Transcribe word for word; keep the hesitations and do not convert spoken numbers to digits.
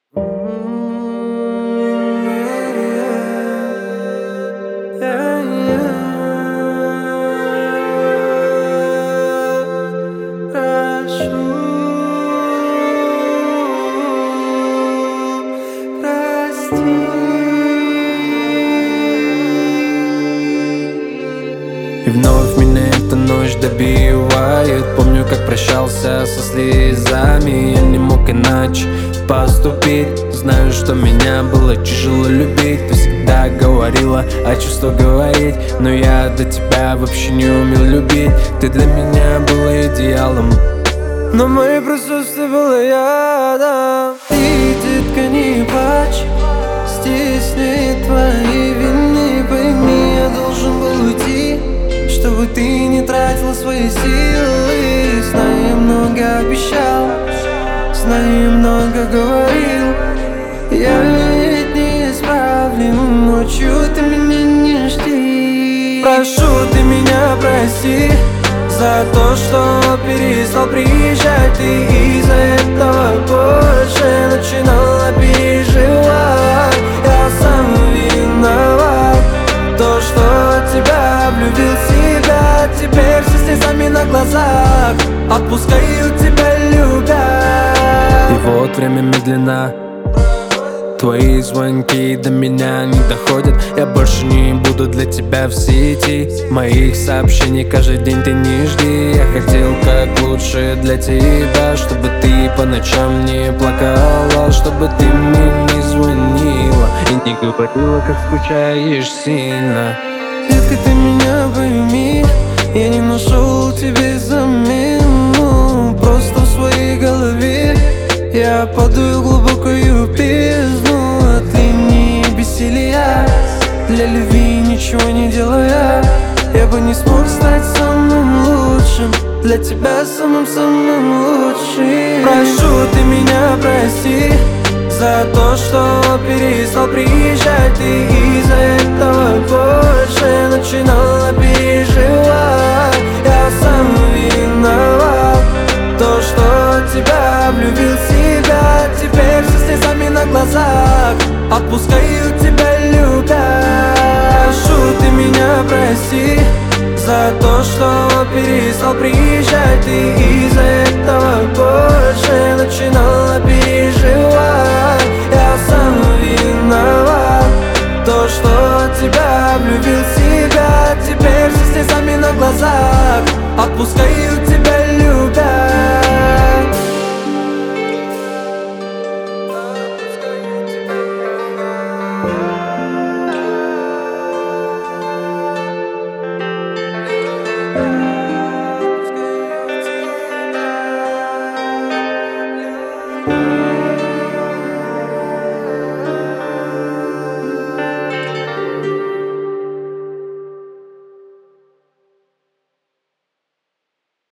И вновь меня эта ночь добивает. Помню, как прощался со слезами. Я не мог иначе поступить. Знаю, что меня было тяжело любить. Ты всегда говорила, а чувства говорить. Но я до тебя вообще не умел любить. Ты для меня была идеалом, но мое присутствие было ядом. Ты, детка, не плачь, стесняет твои вины. Пойми, я должен был уйти, чтобы ты не тратила свои силы. Знаю, я много обещал, знаю, я много говорил. Я ведь не исправлен, ночью ты меня не жди. Прошу, ты меня прости за то, что перестал приезжать. Ты из-за этого больше начинала переживать. Я сам виноват, то, что от тебя влюбил себя. Теперь все слезами на глазах, отпускаю тебя, любя. И вот время медленно, твои звонки до меня не доходят. Я больше не буду для тебя в сети. Моих сообщений каждый день ты не жди. Я хотел как лучше для тебя, чтобы ты по ночам не плакала, чтобы ты мне не звонила и не говорила, как скучаешь сильно. Детка, ты меня пойми, я не нашел тебе замену. Просто в своей голове я падаю в глубокую бездну. От линии бессилия, для любви ничего не делая, я бы не смог стать самым лучшим, для тебя самым-самым лучшим. Прошу, ты меня прости за то, что перестал приезжать. Ты из-за этого больше начинала переживать. Я сам виноват, то, что от тебя влюбил себя. Теперь все слезами на глазах, отпускаю тебя, любя. Прошу, ты меня прости за то, что перестал приезжать.